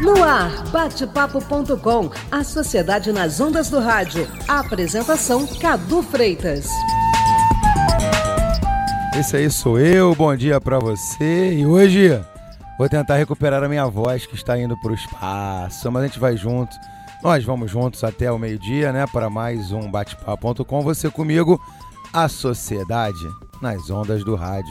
No ar, bate-papo.com, a sociedade nas ondas do rádio. A apresentação, Cadu Freitas. Esse aí sou eu, bom dia pra você. E hoje vou tentar recuperar a minha voz que está indo pro espaço, mas a gente vai junto. Nós vamos juntos até o meio-dia, né, para mais um bate-papo.com. Você comigo, a sociedade nas ondas do rádio.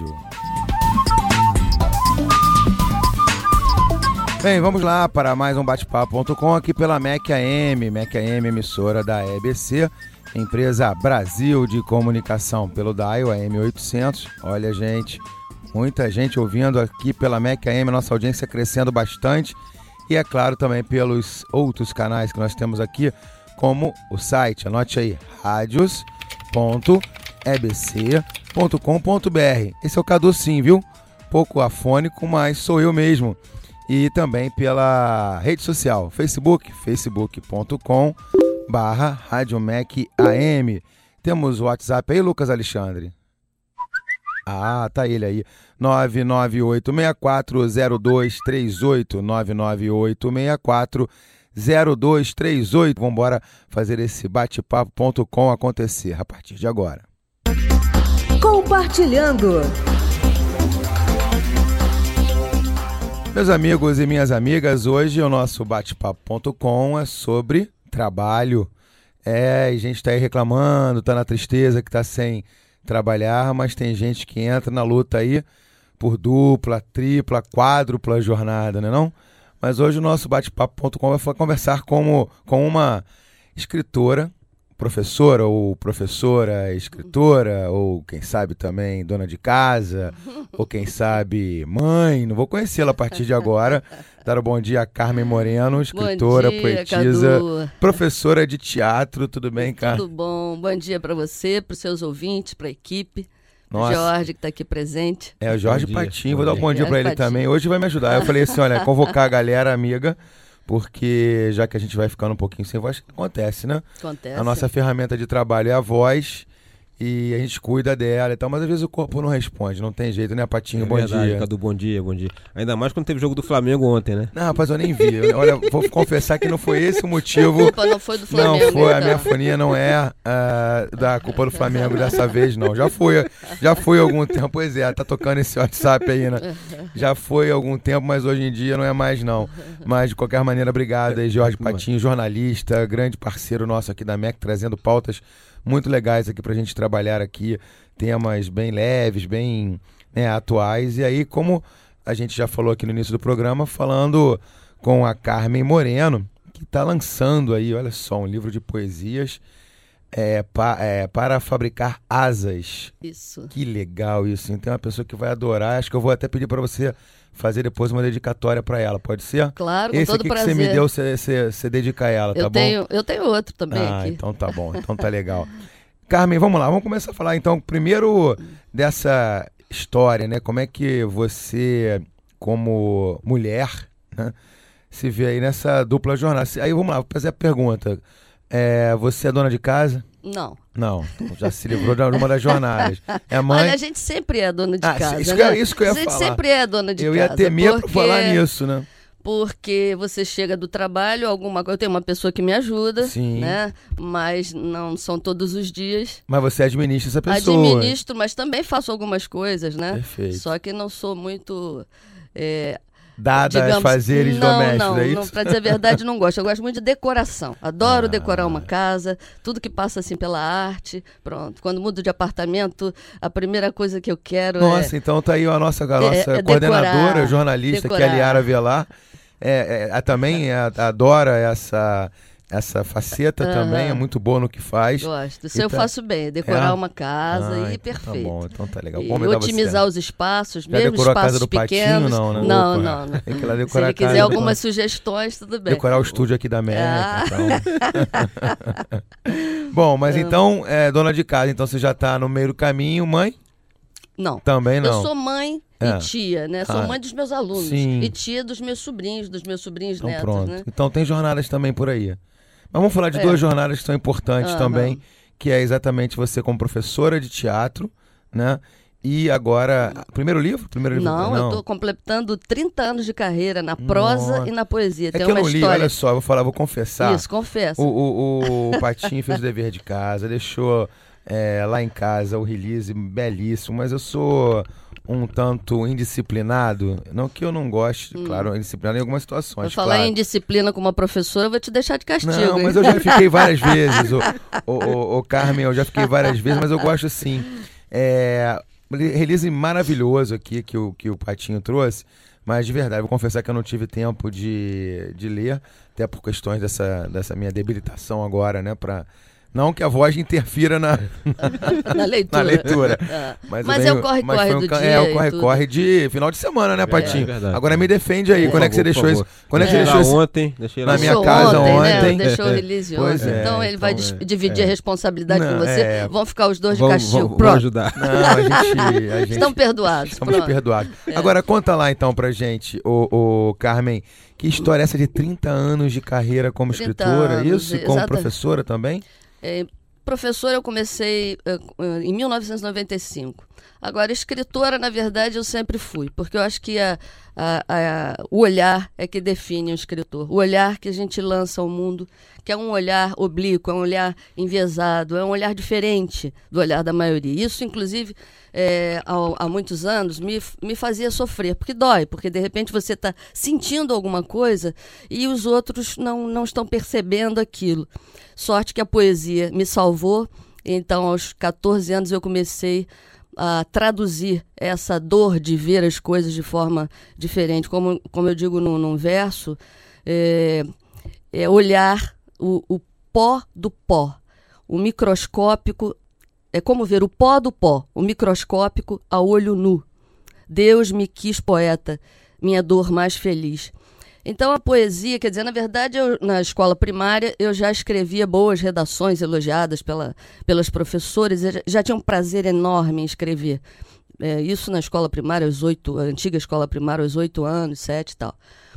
Bem, vamos lá para mais um bate-papo.com aqui pela MEC AM. MEC AM, emissora da EBC, empresa Brasil de Comunicação, pelo dial AM 800. Olha, gente, muita gente ouvindo aqui pela MEC AM, nossa audiência crescendo bastante. E é claro também pelos outros canais que nós temos aqui, como o site, anote aí, radios.ebc.com.br. Esse é o Cadu sim, viu? Pouco afônico, mas sou eu mesmo. E também pela rede social, facebook.com/RadioMecAM. Temos o WhatsApp aí, Lucas Alexandre? Ah, tá ele aí. 998640238. 998640238. Vamos embora fazer esse bate-papo.com acontecer a partir de agora. Compartilhando. Meus amigos e minhas amigas, hoje o nosso bate-papo.com é sobre trabalho. A gente tá aí reclamando, tá na tristeza que tá sem trabalhar, mas tem gente que entra na luta aí por dupla, tripla, quádrupla jornada, né não? Mas hoje o nosso bate-papo.com vai conversar com uma escritora, professora ou professora, escritora, ou quem sabe também dona de casa, ou quem sabe mãe, não vou conhecê-la a partir de agora. Dar um bom dia a Carmen Moreno, escritora, dia, poetisa, Cadu. Professora de teatro. Tudo bem, Carmen? Tudo bom, bom dia para você, para os seus ouvintes, para a equipe. Nossa. O Jorge que está aqui presente. É o Jorge Patinho, vou dar um bom dia para ele Patinho. também. Hoje vai me ajudar. Eu falei assim, olha, convocar a galera amiga, porque já que a gente vai ficando um pouquinho sem voz, acontece, né? Acontece. A nossa ferramenta de trabalho é a voz e a gente cuida dela e tal, mas às vezes o corpo não responde, não tem jeito, né, Patinho? Bom verdade, dia. Cadu, bom dia, bom dia. Ainda mais quando teve jogo do Flamengo ontem, né? Não, rapaz, eu nem vi. Olha, vou confessar que não foi esse o motivo. A culpa não foi do Flamengo. Não foi, a então. minha fonia não é da culpa do Flamengo dessa vez, não. Já foi há algum tempo, pois é, tá tocando esse WhatsApp aí, né? Já foi há algum tempo, mas hoje em dia não é mais, não. Mas, de qualquer maneira, obrigado aí, Jorge Patinho, jornalista, grande parceiro nosso aqui da MEC, trazendo pautas muito legais aqui pra gente trabalhar aqui, temas bem leves, bem, né, atuais. E aí, como a gente já falou aqui no início do programa, falando com a Carmen Moreno, que está lançando aí, olha só, um livro de poesias para fabricar asas. Isso. Que legal isso, hein? Tem uma pessoa que vai adorar, acho que eu vou até pedir para você fazer depois uma dedicatória para ela, pode ser? Claro, com esse todo aqui prazer. que você me deu, você dedica a ela, tá bom? Eu tenho outro também aqui. Então tá bom, então tá legal. Carmen, vamos lá, vamos começar a falar então primeiro dessa história, né? Como é que você, como mulher, né, se vê aí nessa dupla jornada? Aí vamos lá, vou fazer a pergunta. Você é dona de casa? Não. Não, já se livrou de uma das jornadas. É mãe? Olha, a gente sempre é dona de casa, isso, né? isso que eu ia A gente falar. sempre é dona de eu casa. ia temer por falar nisso, né? Porque você chega do trabalho, eu tenho uma pessoa que me ajuda, Sim. né? Mas não são todos os dias. Mas você administra essa pessoa. Administro, mas também faço algumas coisas, né? Perfeito. Só que não sou muito... Dada aos fazeres domésticos, é isso? Não, pra dizer a verdade, não gosto. Eu gosto muito de decoração. Adoro decorar uma casa, tudo que passa assim pela arte. Pronto. Quando mudo de apartamento, a primeira coisa que eu quero Nossa, então tá aí a nossa coordenadora, decorar, jornalista, que é a Liara Velar. Também adora essa faceta também, é muito boa no que faz. Gosto. Isso eu faço bem, decorar uma casa e perfeito. Tá bom, então tá legal. E otimizar os espaços, já mesmo decorou espaços a casa do pequenos. Patinho, não, né? Não. Tem que ir lá Se decorar ele a casa. quiser algumas sugestões, tudo bem. Decorar o estúdio aqui da MEC, então. Bom, mas então, dona de casa, então você já tá no meio do caminho, mãe? Não. Também não. Eu sou mãe e tia, né? Sou mãe dos meus alunos. Sim. E tia dos meus sobrinhos Então, netos, pronto. né? Então tem jornadas também por aí. Mas vamos falar de duas jornadas que são importantes também, que é exatamente você como professora de teatro, né? E agora, primeiro livro? Não, eu estou completando 30 anos de carreira na prosa e na poesia. Tem que eu uma não li, história. olha só, vou confessar. Isso, confessa. O Patinho fez o dever de casa, deixou lá em casa o release belíssimo, mas eu sou um tanto indisciplinado. Não que eu não goste, claro, indisciplinado em algumas situações. Eu falar em disciplina com uma professora, eu vou te deixar de castigo. Não, mas eu já fiquei várias vezes, o Carmen, eu já fiquei várias vezes, mas eu gosto sim. Release maravilhoso aqui que o Patinho trouxe, mas de verdade, vou confessar que eu não tive tempo de ler, até por questões dessa minha debilitação agora, né, não que a voz interfira na leitura. Mas é o corre-corre do dia. É o corre-corre de final de semana, né, Patinho? Agora me defende aí. Quando é que você deixou isso? Quando é que você deixou isso? Ontem, deixei lá na minha casa ontem. Né? Deixou o release ontem. Então ele vai dividir a responsabilidade com você. Vão ficar os dois de castigo. Pronto. Ajudar. Não, a gente estão perdoados. Estamos perdoados. Agora conta lá então pra gente, o Carmen, que história é essa de 30 anos de carreira como escritora? Isso? Como professora também? Professora eu comecei em 1995. Agora, escritora, na verdade, eu sempre fui, porque eu acho que o olhar é que define um escritor. O olhar que a gente lança ao mundo, que é um olhar oblíquo, é um olhar enviesado, é um olhar diferente do olhar da maioria. Isso, inclusive, há muitos anos, me fazia sofrer, porque dói, porque de repente você está sentindo alguma coisa e os outros não estão percebendo aquilo. Sorte que a poesia me salvou, então aos 14 anos eu comecei a traduzir essa dor de ver as coisas de forma diferente. Como eu digo num verso, olhar o pó do pó, o microscópico, é como ver o pó do pó, o microscópico a olho nu. Deus me quis poeta, minha dor mais feliz. Então a poesia, quer dizer, na verdade, na escola primária eu já escrevia boas redações elogiadas pelas professoras, eu já tinha um prazer enorme em escrever. Isso na escola primária, a antiga escola primária, aos 8 anos, 7 e tal.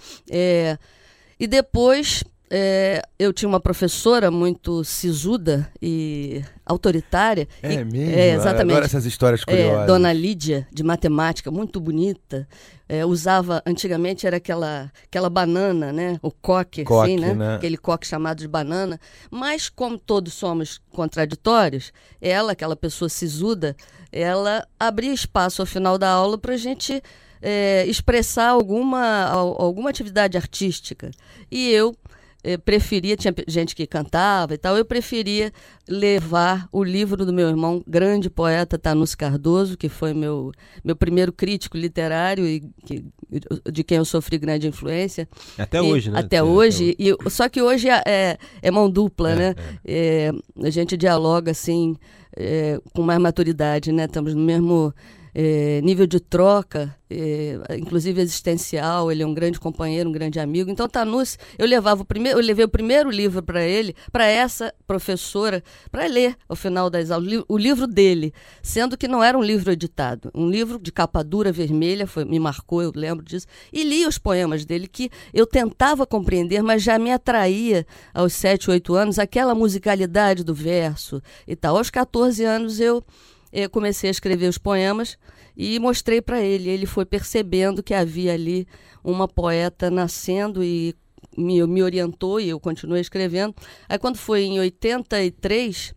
E depois eu tinha uma professora muito sisuda e autoritária. Mesmo? Exatamente. Adoro essas histórias curiosas. Dona Lídia, de matemática, muito bonita. Usava, antigamente era aquela banana, né? O coque, assim, né? Aquele coque chamado de banana. Mas como todos somos contraditórios, ela, aquela pessoa sisuda, ela abria espaço ao final da aula para a gente expressar alguma atividade artística. E eu preferia, tinha gente que cantava e tal, eu preferia levar o livro do meu irmão, grande poeta Tanusse Cardoso, que foi meu primeiro crítico literário e de quem eu sofri grande influência. Até hoje, né? Até hoje. Só que hoje é mão dupla, né? A gente dialoga assim, com mais maturidade, né? Estamos no mesmo nível de troca, inclusive existencial. Ele é um grande companheiro, um grande amigo. Então, Tanusse, eu levei o primeiro livro para ele, para essa professora, para ler ao final das aulas, o livro dele, sendo que não era um livro editado, um livro de capa dura vermelha, me marcou, eu lembro disso, e li os poemas dele, que eu tentava compreender, mas já me atraía aos 7, 8 anos, aquela musicalidade do verso e tal. Aos 14 anos eu comecei a escrever os poemas e mostrei para ele. Ele foi percebendo que havia ali uma poeta nascendo e me orientou, e eu continuei escrevendo. Aí quando foi em 83,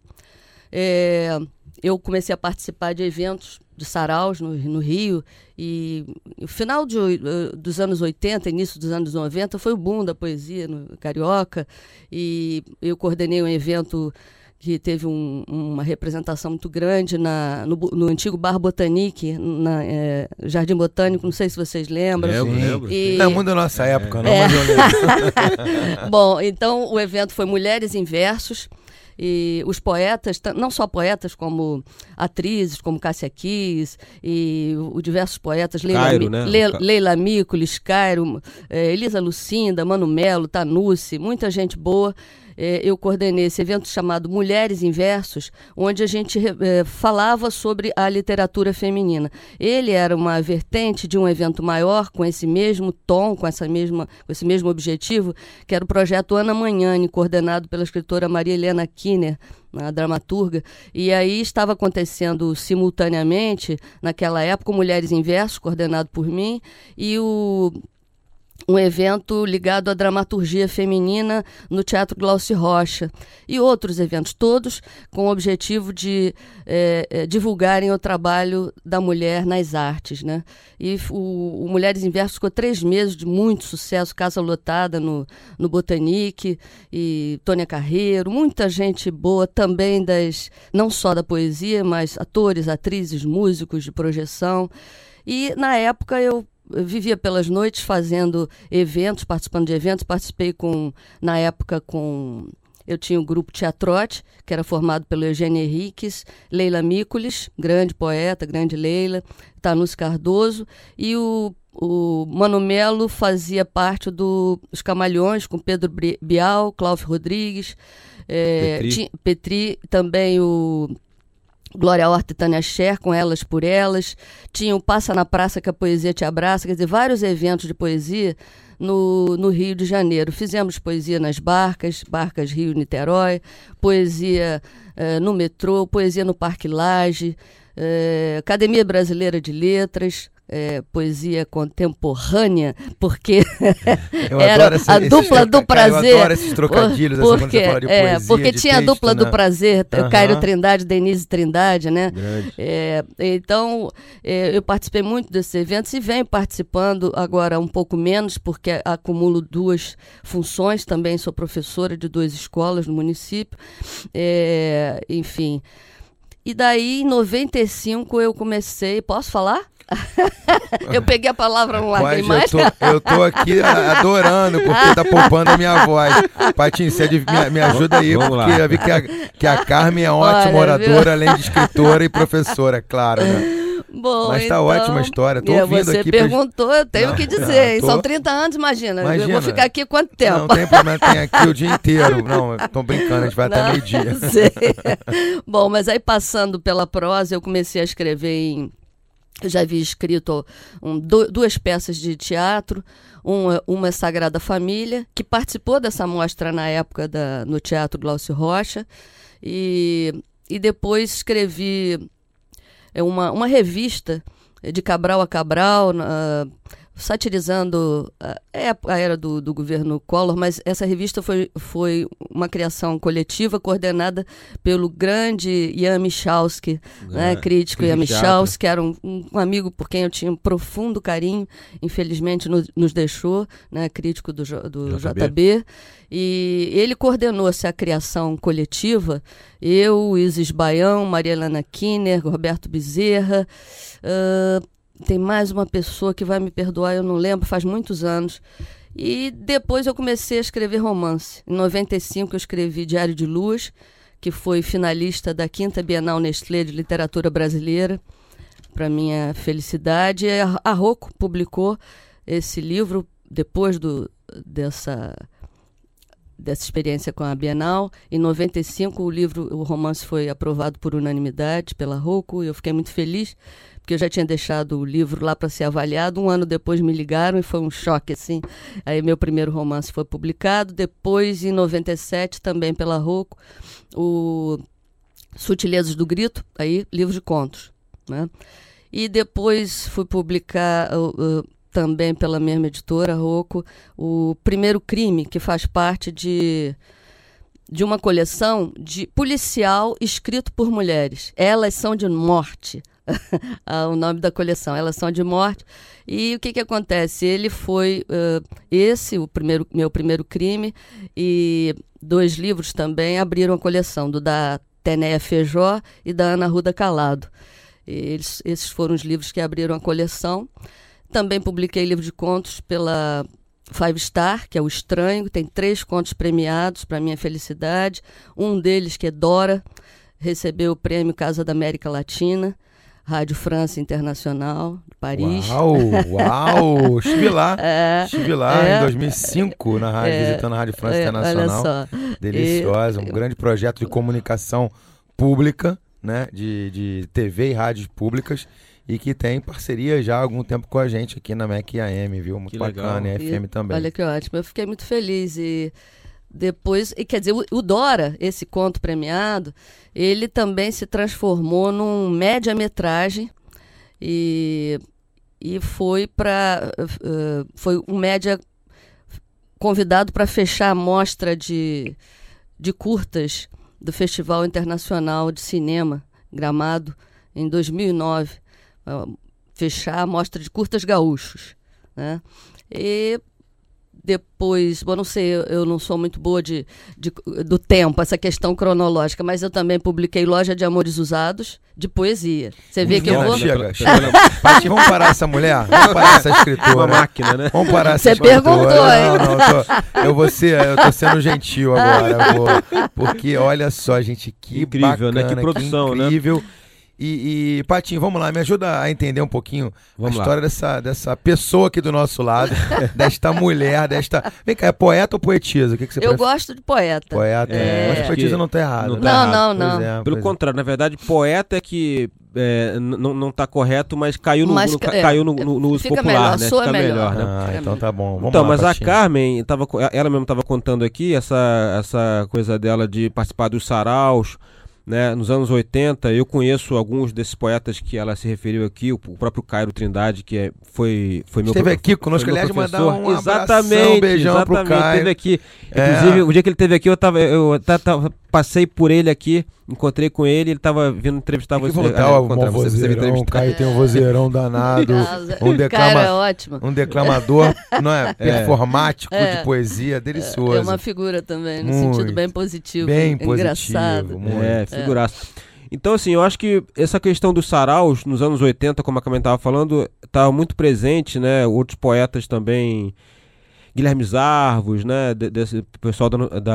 eu comecei a participar de eventos de saraus no Rio, e no final dos anos 80, início dos anos 90, foi o boom da poesia no Carioca, e eu coordenei um evento que teve uma representação muito grande no antigo Bar Botanique, Jardim Botânico, não sei se vocês lembram. Lembro. É muito da nossa época, não? Mas eu lembro. Bom, então o evento foi Mulheres em Versos, e os poetas, não só poetas, como atrizes, como Cássia Kiss, e diversos poetas, Leila Mícolis, Cairo, Elisa Lucinda, Mano Melo, Tanusse, muita gente boa. eu coordenei esse evento chamado Mulheres em Versos, onde a gente falava sobre a literatura feminina. Ele era uma vertente de um evento maior, com esse mesmo tom, com esse mesmo objetivo, que era o projeto Ana Magnani, coordenado pela escritora Maria Helena Kinner, a dramaturga, e aí estava acontecendo simultaneamente, naquela época, Mulheres em Versos, coordenado por mim, e um evento ligado à dramaturgia feminina no Teatro Glaucio Rocha e outros eventos, todos com o objetivo de divulgarem o trabalho da mulher nas artes, né? E o Mulheres em Versos ficou 3 meses de muito sucesso, casa lotada no Botanique, e Tônia Carreiro, muita gente boa também, não só da poesia, mas atores, atrizes, músicos de projeção. E na época eu vivia pelas noites fazendo eventos, participando de eventos. Participei na época eu tinha o grupo Teatrote, que era formado pelo Eugênio Henriques, Leila Mícolis, grande poeta, grande Leila, Tanusse Cardoso, e o Mano Melo fazia parte dos Camalhões, com Pedro Bial, Cláudio Rodrigues, Petri, também o Glória Horta e Tânia Scher, com Elas por Elas. Tinha o Passa na Praça que a Poesia Te Abraça, quer dizer, vários eventos de poesia no Rio de Janeiro. Fizemos poesia nas barcas Rio-Niterói, poesia no metrô, poesia no Parque Lage, Academia Brasileira de Letras, poesia contemporânea, porque era a dupla do prazer. Eu adoro esses trocadilhos, assim, quando você fala de poesia, porque de tinha texto, a dupla do prazer, Cairo Trindade, Denise Trindade, né? Então, eu participei muito desses eventos e venho participando agora um pouco menos, porque acumulo 2 funções, também sou professora de 2 escolas no município, enfim. E daí, em 95, eu comecei... Posso falar? Eu peguei a palavra, não larguei mais. Eu tô aqui adorando, porque tá poupando a minha voz. Patinho, você me ajuda aí, Vamos porque lá. eu vi que a Carmen é ótima oradora, além de escritora e professora, claro, né? Bom, Mas tá então, ótima a história, tô ouvindo você aqui. perguntou, eu tenho que dizer, hein? tô... São 30 anos, imagina. Eu vou ficar aqui quanto tempo? Não tem problema, tem aqui o dia inteiro. Não, tô brincando, a gente vai até meio-dia. Bom, mas aí passando pela prosa, eu comecei a escrever eu já havia escrito 2 peças de teatro, uma Sagrada Família, que participou dessa mostra na época no Teatro Glaucio Rocha, e depois escrevi uma revista de Cabral a Cabral, satirizando a era do governo Collor, mas essa revista foi uma criação coletiva coordenada pelo grande Ian Michalski, né, crítico Ian Michalski, que era um amigo por quem eu tinha um profundo carinho, infelizmente nos deixou, né, crítico do JB. E ele coordenou essa criação coletiva, eu, Isis Baião, Maria Helena Kinner, Roberto Bezerra, tem mais uma pessoa que vai me perdoar, eu não lembro, faz muitos anos. E depois eu comecei a escrever romance. Em 95 eu escrevi Diário de Luz, que foi finalista da 5ª Bienal Nestlé de Literatura Brasileira, para minha felicidade. A Rocco publicou esse livro depois dessa experiência com a Bienal. Em 95 o romance foi aprovado por unanimidade pela Rocco, e eu fiquei muito feliz, porque eu já tinha deixado o livro lá para ser avaliado. 1 ano depois me ligaram e foi um choque, assim. Aí meu primeiro romance foi publicado. Depois, em 97, também pela Rocco, o Sutilezas do Grito, aí livro de contos, né? E depois fui publicar também pela mesma editora, Rocco, o Primeiro Crime, que faz parte de uma coleção de policial escrito por mulheres. Elas são de morte. O nome da coleção, Elas São de Morte. E o que acontece? Ele foi meu primeiro crime, e 2 livros também abriram a coleção, da Tenéia Feijó e da Ana Ruda Calado. Esses foram os livros que abriram a coleção. Também publiquei livro de contos pela Five Star, que é O Estranho, tem 3 contos premiados, para minha felicidade. Um deles, que é Dora, recebeu o prêmio Casa da América Latina. Rádio France Internacional, de Paris. Uau! Estive lá em 2005, visitando a Rádio France Internacional. Olha só. Deliciosa, um grande projeto de comunicação pública, né? De TV e rádios públicas, e que tem parceria já há algum tempo com a gente aqui na MEC AM, viu? Muito bacana, e FM também. Olha que ótimo, eu fiquei muito feliz. E depois, quer dizer, o Dora, esse conto premiado, ele também se transformou num média-metragem e foi um média convidado para fechar a mostra de curtas do Festival Internacional de Cinema, Gramado, em 2009. Fechar a mostra de curtas gaúchos, né? E depois, não sei, eu não sou muito boa do tempo, essa questão cronológica, mas eu também publiquei Loja de Amores Usados, de poesia. Você vê que eu vou... Chega. Paty, vamos parar essa mulher? Vamos parar essa escritora? Uma máquina, né? Vamos parar essa escritora. Você perguntou, hein? Eu tô sendo gentil agora, porque olha só, gente, que incrível, bacana, né? Que produção, que incrível, né? E Patinho, vamos lá, me ajuda a entender um pouquinho a história dessa pessoa aqui do nosso lado, desta mulher, Vem cá, é poeta ou poetisa? O que você prefere? Eu gosto de poeta. Poeta, mas poetisa não tá errado. Não. Pelo contrário, na verdade, poeta é que não tá correto, mas caiu no uso popular, melhor, né? Fica melhor, né? Então tá bom. Vamos então, lá, mas Patinho. a Carmen, ela mesmo estava contando aqui essa coisa dela de participar dos saraus, né? Nos anos 80, eu conheço alguns desses poetas que ela se referiu aqui, o próprio Cairo Trindade, que foi meu esteve aqui conosco, aliás, mandar um exatamente, beijão pro Cairo. Esteve aqui. Inclusive, o dia que ele esteve aqui, eu passei por ele aqui, encontrei com ele, ele estava vindo entrevistar você. O Caio tem um vozeirão danado, Cairo é ótimo. Um declamador, não é? Performático de poesia, delicioso. É uma figura também, no sentido bem positivo, engraçado. Figuraça. Então, assim, eu acho que essa questão dos saraus, nos anos 80, como a Carmen estava falando, estava muito presente, né? Outros poetas também, Guilherme Zarvos, né? Desse pessoal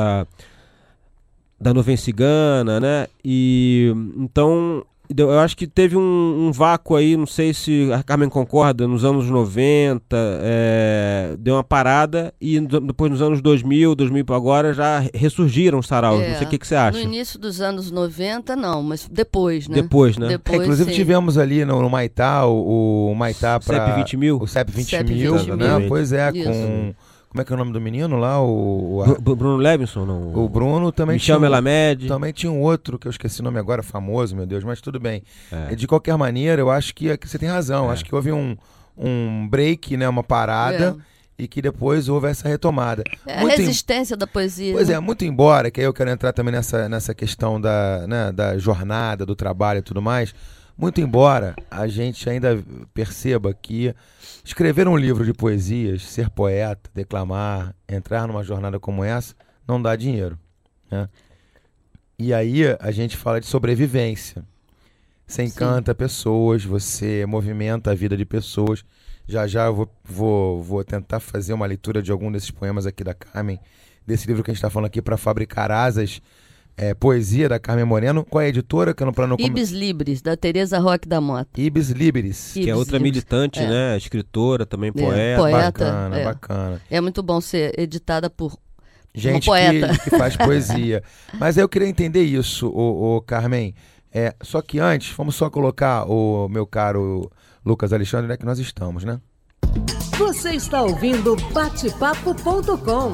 da Nuvem Cigana, né? E então eu acho que teve um vácuo aí, não sei se a Carmen concorda, nos anos 90, deu uma parada, e depois nos anos 2000 para agora já ressurgiram os saraus. Não sei o que você acha. No início dos anos 90 não, mas depois, né? Depois, né? Inclusive tivemos ali no Maitá, o Maitá para CEP 20 mil. O CEP 20 mil, né? Pois é, isso. Com... Como é que é o nome do menino lá? Bruno Levinson, não? O Bruno também Michel Melamed. Também tinha um outro, que eu esqueci o nome agora, famoso, meu Deus, mas tudo bem. De qualquer maneira, eu acho que você tem razão. Acho que houve um break, né, uma parada, e que depois houve essa retomada. A resistência da poesia. Pois muito embora, que aí eu quero entrar também nessa questão da jornada, do trabalho e tudo mais, muito embora a gente ainda perceba que escrever um livro de poesias, ser poeta, declamar, entrar numa jornada como essa, não dá dinheiro, né? E aí a gente fala de sobrevivência. Você encanta pessoas, você movimenta a vida de pessoas. Já eu vou tentar fazer uma leitura de algum desses poemas aqui da Carmen, desse livro que a gente está falando aqui, Para Fabricar Asas, poesia da Carmen Moreno. Qual é a editora? Ibis Libris, da Tereza Roque da Mota. Ibis Libris. Que é outra militante, né? Escritora, também poeta. Bacana. É muito bom ser editada por gente uma poeta. Que faz poesia. Mas aí eu queria entender isso, Carmen. Só que antes, vamos só colocar o meu caro Lucas Alexandre, onde é que nós estamos, né? Você está ouvindo Batepapo.com.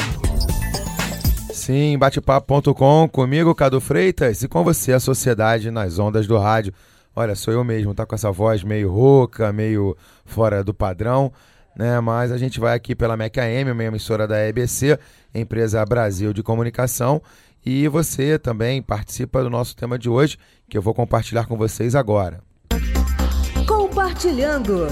Sim, batepapo.com, comigo, Cadu Freitas, e com você, a Sociedade nas Ondas do Rádio. Olha, sou eu mesmo, tá com essa voz meio rouca, meio fora do padrão, né? Mas a gente vai aqui pela MEC AM, uma emissora da EBC, Empresa Brasil de Comunicação, e você também participa do nosso tema de hoje, que eu vou compartilhar com vocês agora. Compartilhando.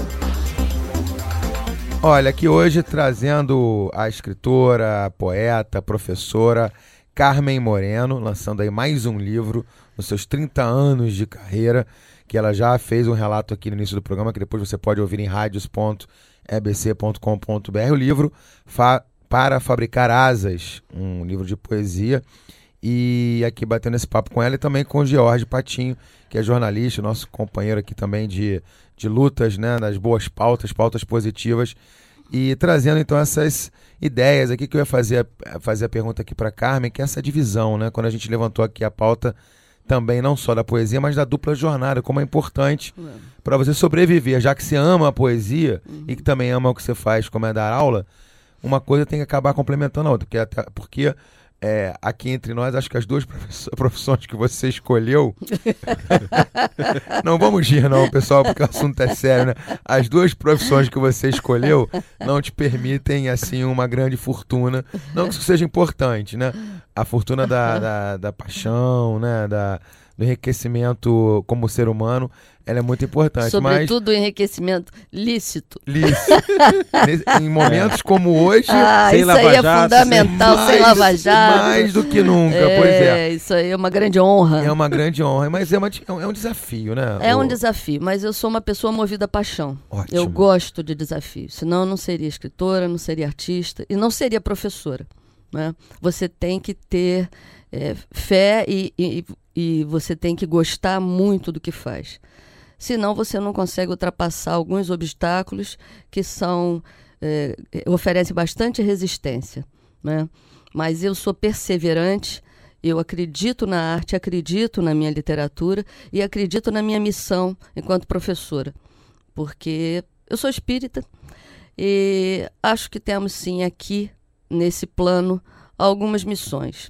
Olha, aqui hoje trazendo a escritora, a poeta, a professora Carmen Moreno, lançando aí mais um livro nos seus 30 anos de carreira, que ela já fez um relato aqui no início do programa, que depois você pode ouvir em radios.ebc.com.br, o livro Para Fabricar Asas, um livro de poesia. E aqui batendo esse papo com ela e também com o George Patinho, que é jornalista, nosso companheiro aqui também de lutas, né, das boas pautas positivas, e trazendo então essas ideias aqui que eu ia fazer a pergunta aqui para Carmen, que é essa divisão, né, quando a gente levantou aqui a pauta também não só da poesia, mas da dupla jornada, como é importante para você sobreviver, já que você ama a poesia e que também ama o que você faz, como é dar aula, uma coisa tem que acabar complementando a outra, porque aqui entre nós, acho que as duas profissões que você escolheu, não vamos rir não, pessoal, porque o assunto é sério, né? As duas profissões que você escolheu não te permitem, assim, uma grande fortuna, não que isso seja importante, né? A fortuna da paixão, né? Do enriquecimento como ser humano, ela é muito importante. Sobretudo o enriquecimento lícito. Em momentos como hoje, sem isso aí é fundamental, sem lava-jato. Mais do que nunca, pois é. Isso aí é uma grande honra. É uma grande honra, mas é um desafio, né? É um desafio, mas eu sou uma pessoa movida a paixão. Ótimo. Eu gosto de desafios, senão eu não seria escritora, não seria artista e não seria professora, né? Você tem que ter fé e você tem que gostar muito do que faz. Senão você não consegue ultrapassar alguns obstáculos que oferecem bastante resistência, né? Mas eu sou perseverante, eu acredito na arte, acredito na minha literatura e acredito na minha missão enquanto professora, porque eu sou espírita e acho que temos sim aqui, nesse plano, algumas missões.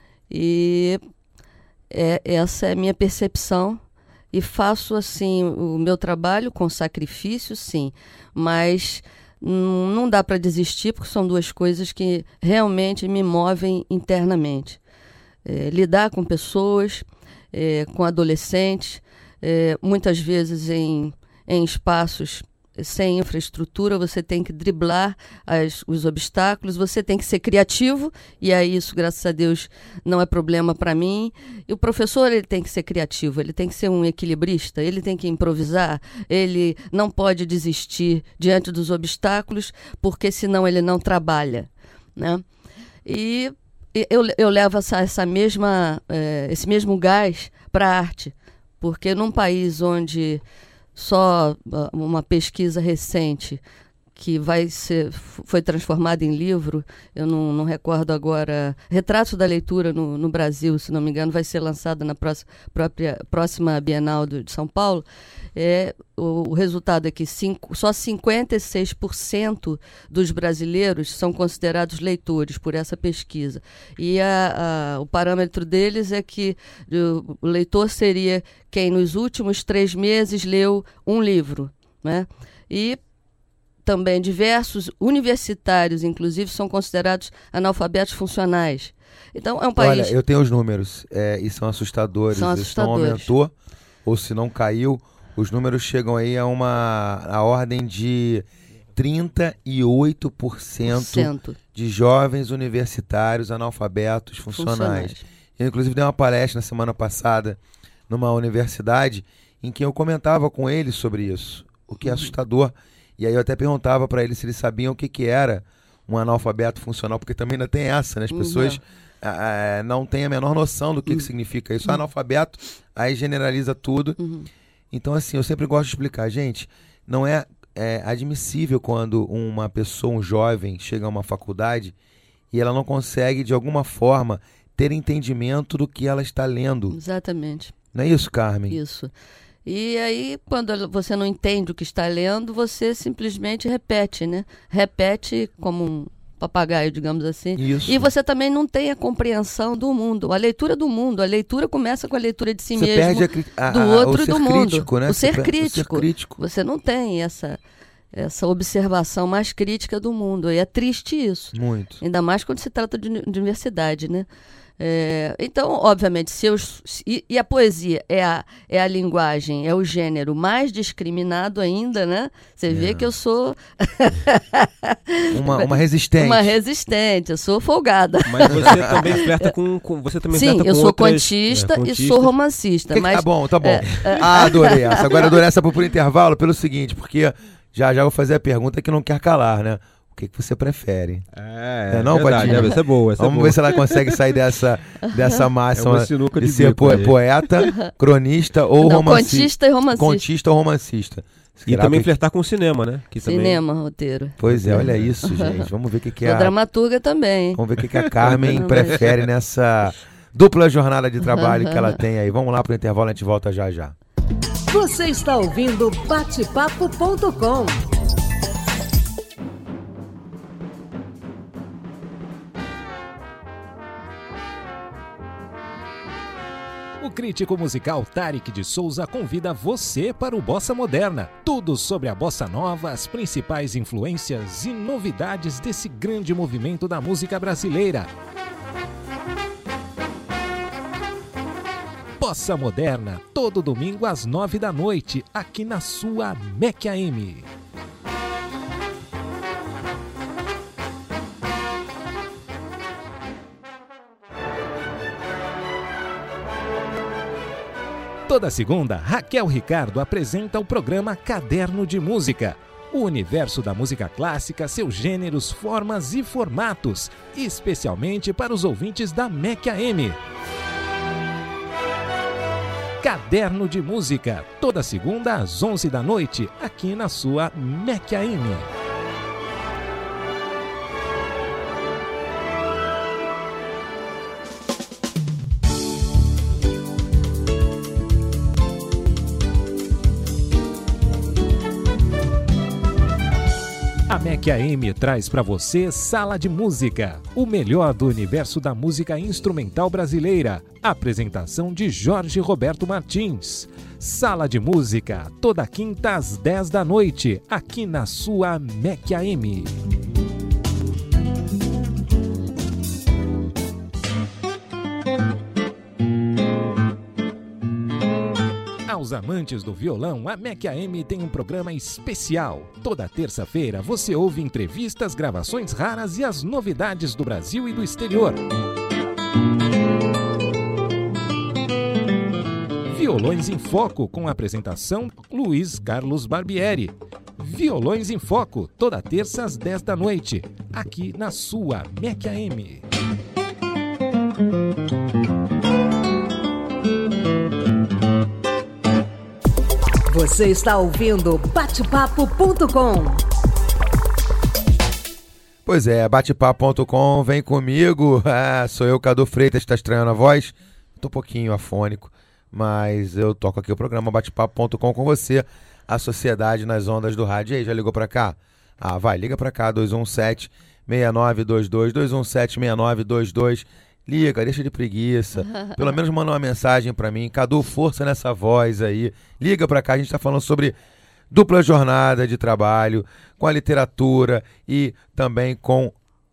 E essa é a minha percepção e faço assim o meu trabalho com sacrifício, sim, mas não dá para desistir porque são duas coisas que realmente me movem internamente. Lidar com pessoas, com adolescentes, muitas vezes em espaços sem infraestrutura, você tem que driblar os obstáculos, você tem que ser criativo, e aí isso, graças a Deus, não é problema para mim. E o professor, ele tem que ser criativo, ele tem que ser um equilibrista, ele tem que improvisar, ele não pode desistir diante dos obstáculos, porque senão ele não trabalha, né? E eu levo esse mesmo gás para a arte, porque num país onde só uma pesquisa recente que foi transformada em livro, eu não recordo agora, Retratos da Leitura no Brasil, se não me engano, vai ser lançada na próxima Bienal de São Paulo. O resultado é que só 56% dos brasileiros são considerados leitores por essa pesquisa. E o parâmetro deles é que o leitor seria quem nos últimos 3 meses leu um livro, né? E também diversos universitários, inclusive, são considerados analfabetos funcionais. Então, é um país... Olha, eu tenho os números, e são assustadores. Se não aumentou, ou se não caiu, os números chegam aí a ordem de 38% de jovens universitários analfabetos funcionais. Eu, inclusive, dei uma palestra na semana passada numa universidade em que eu comentava com eles sobre isso, o que é assustador. E aí eu até perguntava para eles se eles sabiam o que era um analfabeto funcional, porque também ainda tem essa, né? As pessoas não têm a menor noção do que significa isso. Analfabeto, aí generaliza tudo. Então, assim, eu sempre gosto de explicar, gente, não é admissível quando uma pessoa, um jovem, chega a uma faculdade e ela não consegue, de alguma forma, ter entendimento do que ela está lendo. Exatamente. Não é isso, Carmen? Isso. E aí, quando você não entende o que está lendo, você simplesmente repete, né? Repete como um papagaio, digamos assim. Isso. E você também não tem a compreensão do mundo, a leitura do mundo. A leitura começa com a leitura de si você mesmo, perde do outro e do mundo. Crítico, né? O ser crítico. Crítico. Você não tem essa observação mais crítica do mundo. E é triste isso. Muito. Ainda mais quando se trata de universidade, né? Então, obviamente, e a poesia é a linguagem, é o gênero mais discriminado ainda, né? Você vê que eu sou uma resistente. Uma resistente, eu sou folgada. Mas você também flerta com você também Sim, eu sou contista e sou romancista. Mas, tá bom. Adorei essa. Agora adorei essa por intervalo pelo seguinte, porque já vou fazer a pergunta que não quer calar, né? O que você prefere. Não, verdade, Patinho? deve ser boa. Vamos ver se ela consegue sair dessa máxima de ser poeta, cronista ou romancista. Contista ou romancista. E também flertar com o cinema, né? Cinema, roteiro. Pois é, olha isso, gente. Vamos ver o que é. Sou dramaturga também. Vamos ver o que a Carmen prefere nessa dupla jornada de trabalho que ela tem aí. Vamos lá pro intervalo, a gente volta já já. Você está ouvindo Batepapo.com. O crítico musical Tarek de Souza convida você para o Bossa Moderna. Tudo sobre a bossa nova, as principais influências e novidades desse grande movimento da música brasileira. Bossa Moderna, todo domingo às 9h, aqui na sua MEC AM. Toda segunda, Raquel Ricardo apresenta o programa Caderno de Música. O universo da música clássica, seus gêneros, formas e formatos, especialmente para os ouvintes da MEC AM. Caderno de Música, toda segunda às 11h, aqui na sua MEC AM. A MEC AM traz para você Sala de Música, o melhor do universo da música instrumental brasileira. Apresentação de Jorge Roberto Martins. Sala de Música, toda quinta às 10h, aqui na sua MEC AM. Aos amantes do violão, a MEC AM tem um programa especial. Toda terça-feira você ouve entrevistas, gravações raras e as novidades do Brasil e do exterior. Violões em Foco, com a apresentação Luiz Carlos Barbieri. Violões em Foco, toda terça às 10h, aqui na sua MEC AM. Você está ouvindo Batepapo.com. Pois é, Batepapo.com, vem comigo. Sou eu, Cadu Freitas, está estranhando a voz. Tô um pouquinho afônico, mas eu toco aqui o programa Batepapo.com com você, a sociedade nas ondas do rádio. E aí, já ligou pra cá? Vai, liga pra cá, 217-6922, 217-6922. Liga, deixa de preguiça. Pelo menos manda uma mensagem pra mim. Cadu, força nessa voz aí. Liga pra cá, a gente tá falando sobre dupla jornada de trabalho, com a literatura e também com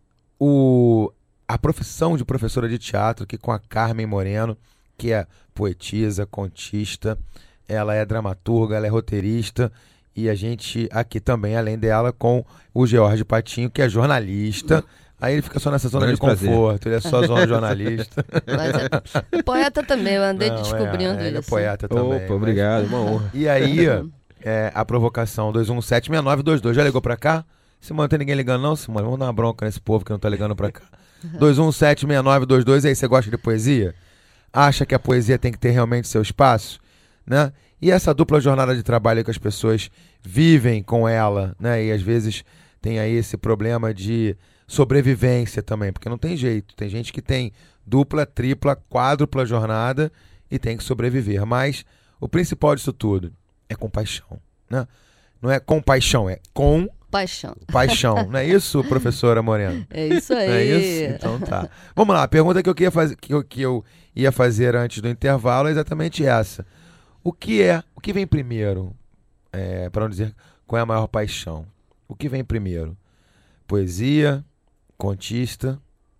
a profissão de professora de teatro, que com a Carmen Moreno, que é poetisa, contista, ela é dramaturga, ela é roteirista, e a gente aqui também, além dela, com o George Patinho, que é jornalista. Aí ele fica só nessa zona de conforto, ele é só zona jornalista. Mas poeta também, eu andei descobrindo isso. Ele é poeta também. Opa, obrigado, uma honra. E aí, a provocação 217-6922, já ligou pra cá? Simone, não tem ninguém ligando não, Simone? Vamos dar uma bronca nesse povo que não tá ligando pra cá. 217-6922, aí você gosta de poesia? Acha que a poesia tem que ter realmente seu espaço? Né? E essa dupla jornada de trabalho que as pessoas vivem com ela, né? E às vezes tem aí esse problema de sobrevivência também, porque não tem jeito. Tem gente que tem dupla, tripla, quádrupla jornada e tem que sobreviver. Mas o principal disso tudo é compaixão, né? Não é compaixão, é com paixão. Não é isso, professora Moreno? É isso aí. Não é isso? Então tá. Vamos lá, a pergunta que eu ia fazer antes do intervalo é exatamente essa. O que vem primeiro? Para não dizer qual é a maior paixão. O que vem primeiro? Poesia, contista,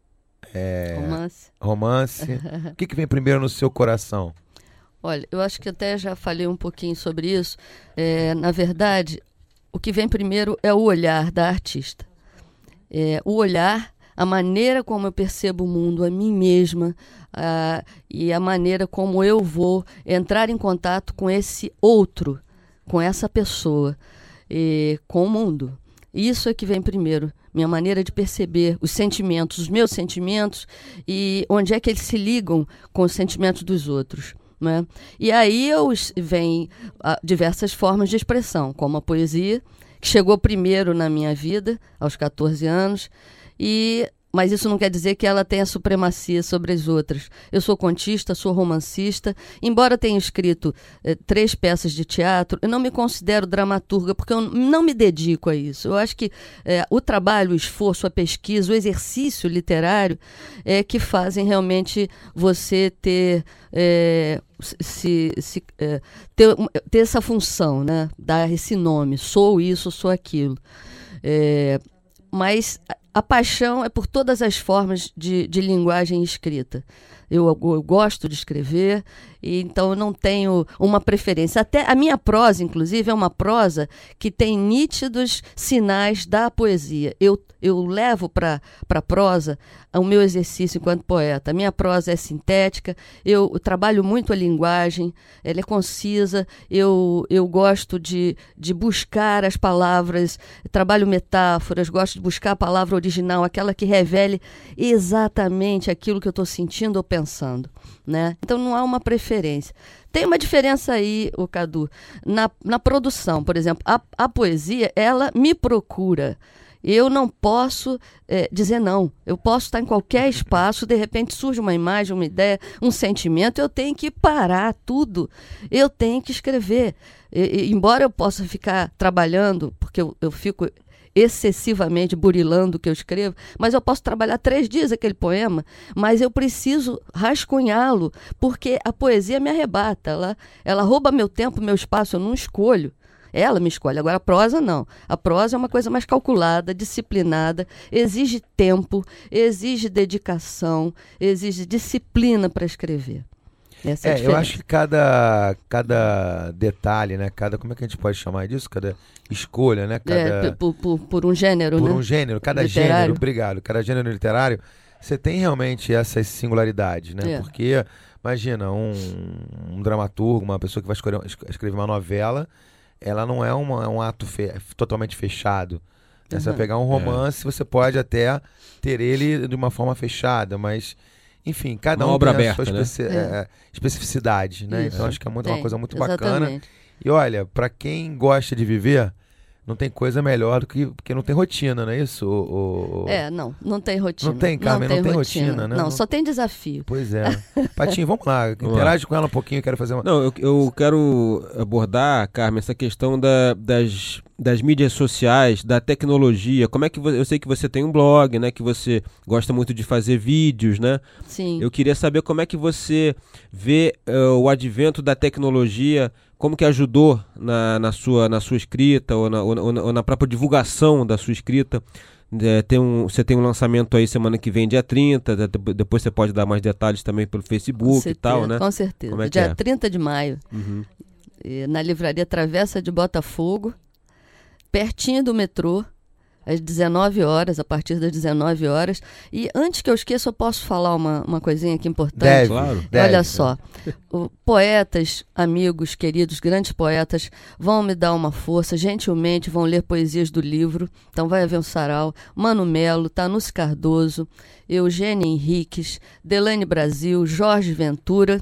romance. O que vem primeiro no seu coração? Olha, eu acho que até já falei um pouquinho sobre isso. Na verdade, o que vem primeiro é o olhar da artista. O olhar, a maneira como eu percebo o mundo, a mim mesma, e a maneira como eu vou entrar em contato com esse outro, com essa pessoa, com o mundo. Isso é que vem primeiro. minha maneira de perceber os sentimentos, os meus sentimentos, e onde é que eles se ligam com os sentimentos dos outros, né? E aí vem diversas formas de expressão, como a poesia, que chegou primeiro na minha vida, aos 14 anos, mas isso não quer dizer que ela tenha supremacia sobre as outras. Eu sou contista, sou romancista, embora tenha escrito 3 peças de teatro, eu não me considero dramaturga, porque eu não me dedico a isso. Eu acho que o trabalho, o esforço, a pesquisa, o exercício literário é que fazem realmente você ter... ter essa função, né? Dar esse nome, sou isso, sou aquilo. Mas a paixão é por todas as formas de linguagem escrita. Eu gosto de escrever, e então eu não tenho uma preferência. Até a minha prosa, inclusive, é uma prosa que tem nítidos sinais da poesia. Eu levo para a prosa o meu exercício enquanto poeta. A minha prosa é sintética, eu trabalho muito a linguagem, ela é concisa, eu gosto de buscar as palavras, trabalho metáforas, gosto de buscar a palavra original, aquela que revele exatamente aquilo que eu estou sentindo ou pensando, né? Então não há uma preferência. Tem uma diferença aí, Cadu, na produção. Por exemplo, a poesia, ela me procura. Eu não posso dizer não. Eu posso estar em qualquer espaço, de repente surge uma imagem, uma ideia, um sentimento, eu tenho que parar tudo. Eu tenho que escrever. Embora eu possa ficar trabalhando, porque eu fico excessivamente burilando o que eu escrevo, mas eu posso trabalhar 3 dias aquele poema, mas eu preciso rascunhá-lo, porque a poesia me arrebata, ela rouba meu tempo, meu espaço, eu não escolho. Ela me escolhe. Agora, a prosa não. A prosa é uma coisa mais calculada, disciplinada, exige tempo, exige dedicação, exige disciplina para escrever. Essa é a diferença. Eu acho que cada detalhe, né? Como é que a gente pode chamar disso? Cada escolha, né? Por um gênero, por né? Um gênero, cada literário. Gênero, obrigado. Cada gênero literário, você tem realmente essas singularidades, né? Porque, imagina, um dramaturgo, uma pessoa que vai escrever uma novela, ela não é um ato totalmente fechado. Você vai pegar um romance, você pode até ter ele de uma forma fechada, mas, enfim, cada uma um obra tem aberta, a sua especificidade, né? Isso. Então acho que é uma coisa muito exatamente. bacana. E olha, para quem gosta de viver, não tem coisa melhor do que porque não tem rotina, não é isso? Não tem rotina. Não tem, Carmen, não tem rotina, né? Não, só tem desafio. Pois é. Patinho, vamos lá, interage com ela um pouquinho, quero fazer uma... Não, eu quero abordar, Carmen, essa questão das mídias sociais, da tecnologia. Como é que eu sei que você tem um blog, né? Que você gosta muito de fazer vídeos, né? Sim. Eu queria saber como é que você vê o advento da tecnologia, como que ajudou na sua escrita ou na própria divulgação da sua escrita. Você tem um lançamento aí semana que vem, dia 30, depois você pode dar mais detalhes também pelo Facebook e tal, né? Com certeza, como é que dia 30 de maio, na livraria Travessa de Botafogo, pertinho do metrô, às 19 horas, a partir das 19 horas. E antes que eu esqueça, eu posso falar uma coisinha aqui importante? Claro. Olha só, poetas, amigos, queridos, grandes poetas vão me dar uma força, gentilmente vão ler poesias do livro. Então vai haver um sarau. Mano Melo, Tanucci Cardoso, Eugênia Henriques, Delane Brasil, Jorge Ventura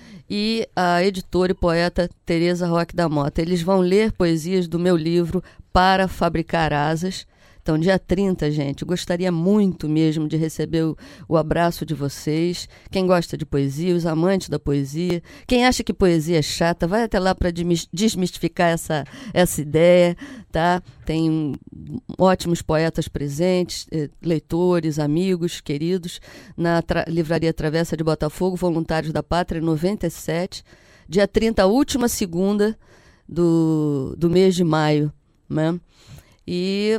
e a editora e poeta Tereza Roque da Mota. Eles vão ler poesias do meu livro Para Fabricar Asas. Então, dia 30, gente, eu gostaria muito mesmo de receber o abraço de vocês. Quem gosta de poesia, os amantes da poesia. Quem acha que poesia é chata, vai até lá para desmistificar essa ideia, tá? Tem ótimos poetas presentes, leitores, amigos, queridos, na Livraria Travessa de Botafogo, Voluntários da Pátria, 97. Dia 30, a última segunda do mês de maio, né? E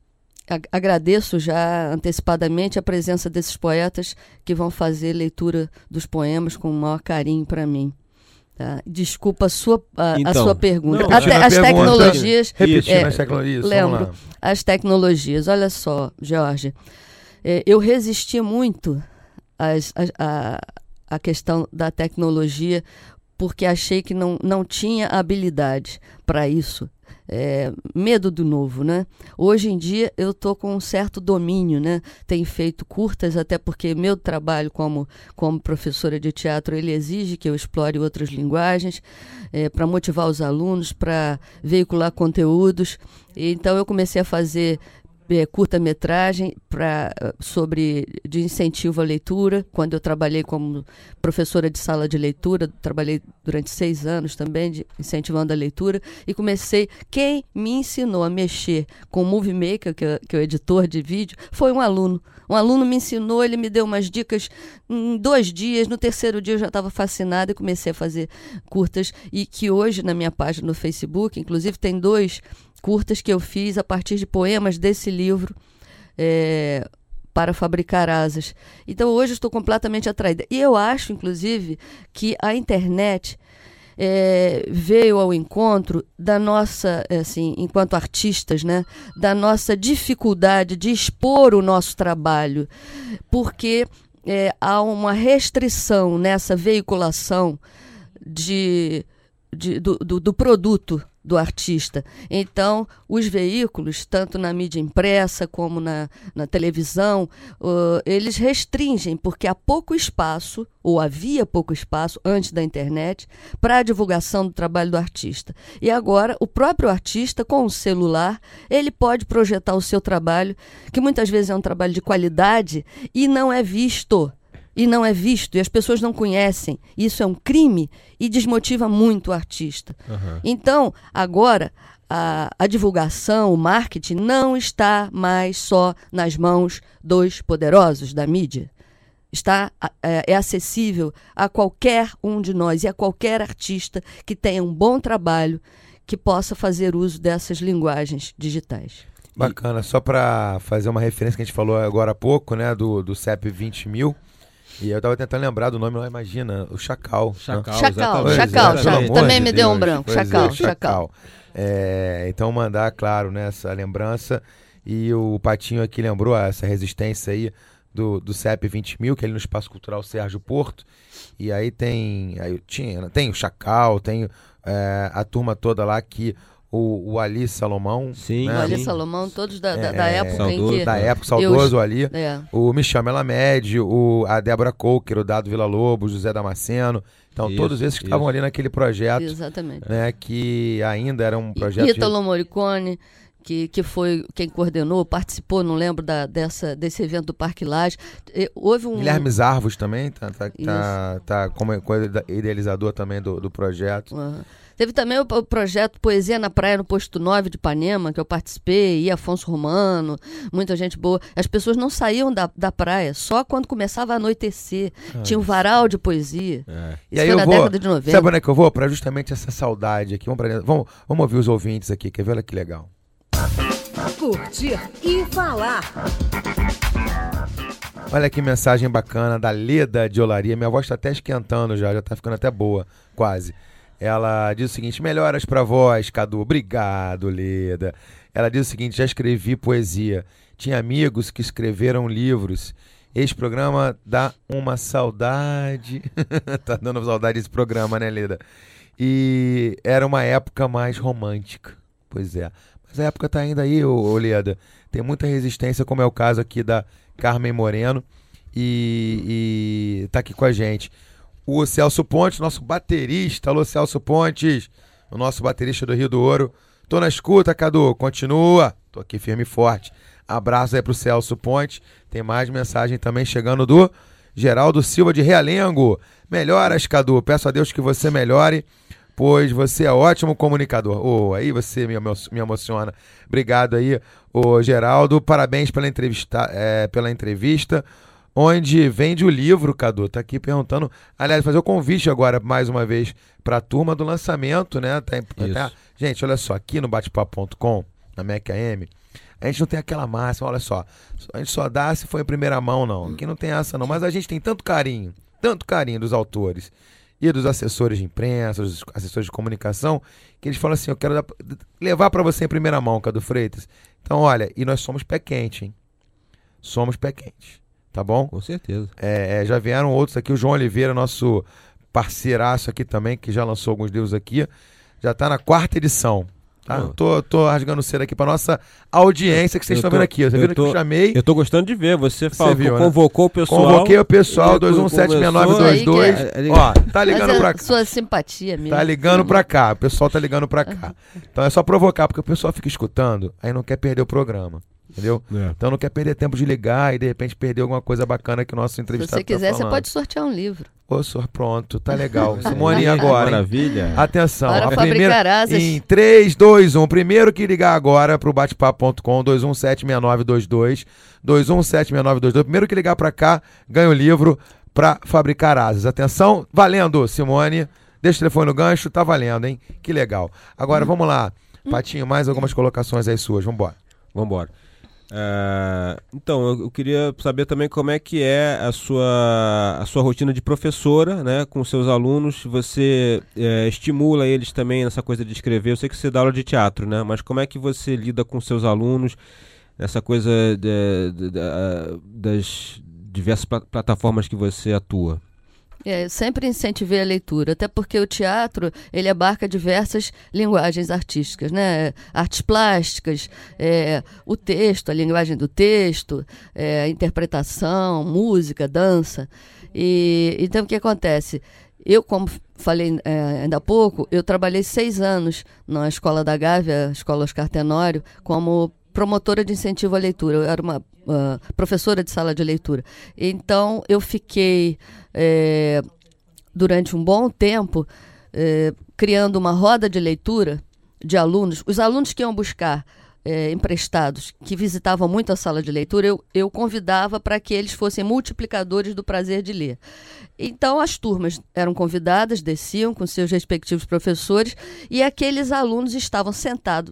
agradeço já antecipadamente a presença desses poetas que vão fazer leitura dos poemas com o maior carinho para mim. Tá? Desculpa a sua pergunta. Não, as tecnologias... Repetindo as tecnologias. Lembro, as tecnologias. Olha só, Jorge, eu resisti muito à questão da tecnologia porque achei que não tinha habilidade para isso. medo do novo, né? Hoje em dia eu estou com um certo domínio, né? Tenho feito curtas, até porque meu trabalho como professora de teatro, ele exige que eu explore outras linguagens para motivar os alunos, para veicular conteúdos. Então eu comecei a fazer curta-metragem de incentivo à leitura. Quando eu trabalhei como professora de sala de leitura, trabalhei durante 6 anos também incentivando a leitura, e quem me ensinou a mexer com o Movie Maker, que é o editor de vídeo, foi um aluno. Um aluno me ensinou, ele me deu umas dicas em 2 dias, no 3º dia eu já estava fascinada e comecei a fazer curtas, e que hoje na minha página no Facebook, inclusive, tem 2 curtas que eu fiz a partir de poemas desse livro, Para Fabricar Asas. Então hoje estou completamente atraída. E eu acho, inclusive, que a internet veio ao encontro da nossa, assim, enquanto artistas, né, da nossa dificuldade de expor o nosso trabalho, porque há uma restrição nessa veiculação do produto do artista. Então, os veículos, tanto na mídia impressa como na televisão, eles restringem, porque há pouco espaço, ou havia pouco espaço antes da internet, para a divulgação do trabalho do artista. E agora, o próprio artista, com o celular, ele pode projetar o seu trabalho, que muitas vezes é um trabalho de qualidade, e não é visto. E as pessoas não conhecem. Isso é um crime e desmotiva muito o artista. Uhum. Então, agora, a divulgação, o marketing não está mais só nas mãos dos poderosos da mídia. É acessível a qualquer um de nós e a qualquer artista que tenha um bom trabalho, que possa fazer uso dessas linguagens digitais. Bacana. Só para fazer uma referência que a gente falou agora há pouco, né, do CEP 20.000, e eu tava tentando lembrar do nome, imagina, o Chacal. Chacal. Também me deu um branco. Chacal. Então mandar, claro, né, essa lembrança. E o Patinho aqui lembrou essa resistência aí do CEP 20.000, que é ali no Espaço Cultural Sérgio Porto. E aí tem o Chacal, tem a turma toda lá que... O Ali Salomão. Sim, né? O Ali Salomão, todos da época saudoso, da época, saudoso Ali. O Michel Melamed, a Débora Coker, o Dado Villa-Lobos, José Damasceno. Então, todos esses que estavam ali naquele projeto. Exatamente. Né, que ainda era um projeto... Ítalo Morricone, que foi quem coordenou, participou, não lembro desse evento do Parque Lage. Houve um... Guilherme Zarvos também, tá como idealizador também do projeto. Uhum. Teve também o projeto Poesia na Praia, no Posto 9 de Ipanema, que eu participei, e Afonso Romano, muita gente boa. As pessoas não saíam da praia, só quando começava a anoitecer. Tinha um varal de poesia. Isso foi na década de 90. Sabe onde é que eu vou? Para justamente essa saudade aqui. Vamos ouvir os ouvintes aqui, quer ver? Olha que legal. Curtir e falar. Olha que mensagem bacana da Leda de Olaria. Minha voz está até esquentando já tá ficando até boa, quase. Ela diz o seguinte: melhoras pra voz, Cadu. Obrigado, Leda. Ela diz o seguinte: já escrevi poesia. Tinha amigos que escreveram livros. Esse programa dá uma saudade. Tá dando saudade desse programa, né, Leda? E era uma época mais romântica. Pois é. Mas a época tá ainda aí, ô Leda. Tem muita resistência, como é o caso aqui da Carmen Moreno. E tá aqui com a gente. O Celso Pontes, nosso baterista. Alô, Celso Pontes, o nosso baterista do Rio do Ouro. Tô na escuta, Cadu, continua. Tô aqui firme e forte. Abraço aí pro Celso Pontes. Tem mais mensagem também chegando do Geraldo Silva de Realengo. Melhoras, Cadu. Peço a Deus que você melhore, pois você é ótimo comunicador. Aí você me emociona. Obrigado aí, Geraldo. Parabéns pela entrevista. Onde vende o livro, Cadu? Tá aqui perguntando. Aliás, fazer o convite agora, mais uma vez, pra turma do lançamento, né? Gente, olha só, aqui no batepapo.com, na MEC AM, a gente não tem aquela máxima, olha só. A gente só dá se for em primeira mão, não. Aqui não tem essa, não. Mas a gente tem tanto carinho dos autores e dos assessores de imprensa, dos assessores de comunicação, que eles falam assim: eu quero levar pra você em primeira mão, Cadu Freitas. Então, olha, e nós somos pé quente, hein? Somos pé quente. Tá bom? Com certeza. Já vieram outros aqui. O João Oliveira, nosso parceiraço aqui também, que já lançou alguns livros aqui. Já tá na 4ª edição. Tá? Tô rasgando cera aqui pra nossa audiência que vocês estão vendo aqui. Você viram que eu chamei? Eu tô gostando de ver. Você viu, convocou o pessoal. Convoquei o pessoal, 21769222. Ó, tá ligando pra cá. Sua simpatia mesmo. Tá ligando pra cá. O pessoal tá ligando pra cá. Então é só provocar, porque o pessoal fica escutando, aí não quer perder o programa. Entendeu? Então não quer perder tempo de ligar e de repente perder alguma coisa bacana que o nosso entrevistado Se você quiser, você pode sortear um livro. Ô, senhor, pronto, tá legal. Simone, agora. Maravilha. Atenção, Para a primeira. asas. Em 3, 2, 1. Primeiro que ligar agora pro bate-papo.com, 2176922. 2176922. Primeiro que ligar pra cá, ganha o livro pra fabricar asas. Atenção, valendo, Simone. Deixa o telefone no gancho, tá valendo, hein? Que legal. Agora, vamos lá. Patinho, mais algumas colocações aí suas. Vambora. Então, eu queria saber também como é que é a sua rotina de professora, né, com seus alunos. Você estimula eles também nessa coisa de escrever. Eu sei que você dá aula de teatro, né, mas como é que você lida com seus alunos nessa coisa das diversas plataformas que você atua? Eu sempre incentivei a leitura, até porque o teatro, ele abarca diversas linguagens artísticas, né? Artes plásticas, o texto, a linguagem do texto, a interpretação, música, dança. Então, o que acontece? Eu, como falei ainda há pouco, eu trabalhei 6 anos na Escola da Gávea, Escola Oscar Tenório, como promotora de incentivo à leitura. Eu era uma professora de sala de leitura. Então, eu fiquei, durante um bom tempo, criando uma roda de leitura de alunos. Os alunos que iam buscar emprestados, que visitavam muito a sala de leitura, eu convidava para que eles fossem multiplicadores do prazer de ler. Então, as turmas eram convidadas, desciam com seus respectivos professores, e aqueles alunos estavam sentados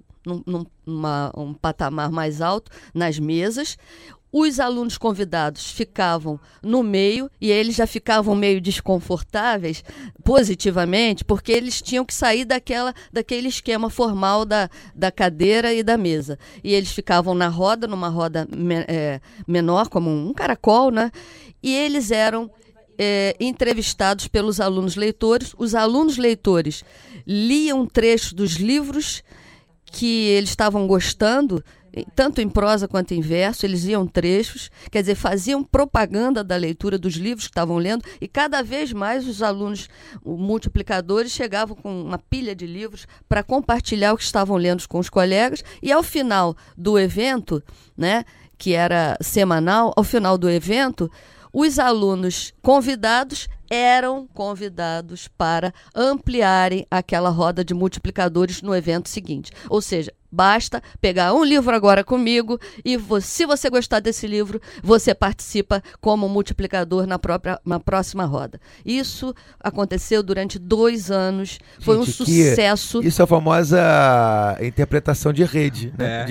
num patamar mais alto, nas mesas. Os alunos convidados ficavam no meio, e eles já ficavam meio desconfortáveis, positivamente, porque eles tinham que sair daquele esquema formal da cadeira e da mesa. E eles ficavam na roda, numa roda menor, como um caracol, né? E eles eram entrevistados pelos alunos leitores. Os alunos leitores liam trechos dos livros que eles estavam gostando, tanto em prosa quanto em verso. Eles liam trechos, quer dizer, faziam propaganda da leitura dos livros que estavam lendo, e cada vez mais os alunos multiplicadores chegavam com uma pilha de livros para compartilhar o que estavam lendo com os colegas, e ao final do evento, né, que era semanal, ao final do evento, os alunos convidados eram convidados para ampliarem aquela roda de multiplicadores no evento seguinte. Ou seja, basta pegar um livro agora comigo e, se você gostar desse livro, você participa como multiplicador na próxima roda. Isso aconteceu durante 2 anos, foi um sucesso. Isso é a famosa interpretação de rede, né?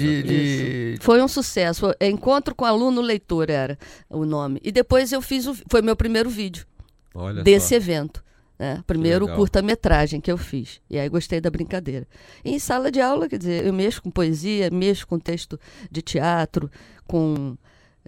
Foi um sucesso. Encontro com aluno leitor era o nome. E depois eu foi meu primeiro vídeo. Olha desse só. evento. Primeiro curta-metragem que eu fiz. E aí gostei da brincadeira. E em sala de aula, quer dizer, eu mexo com poesia, mexo com texto de teatro, com,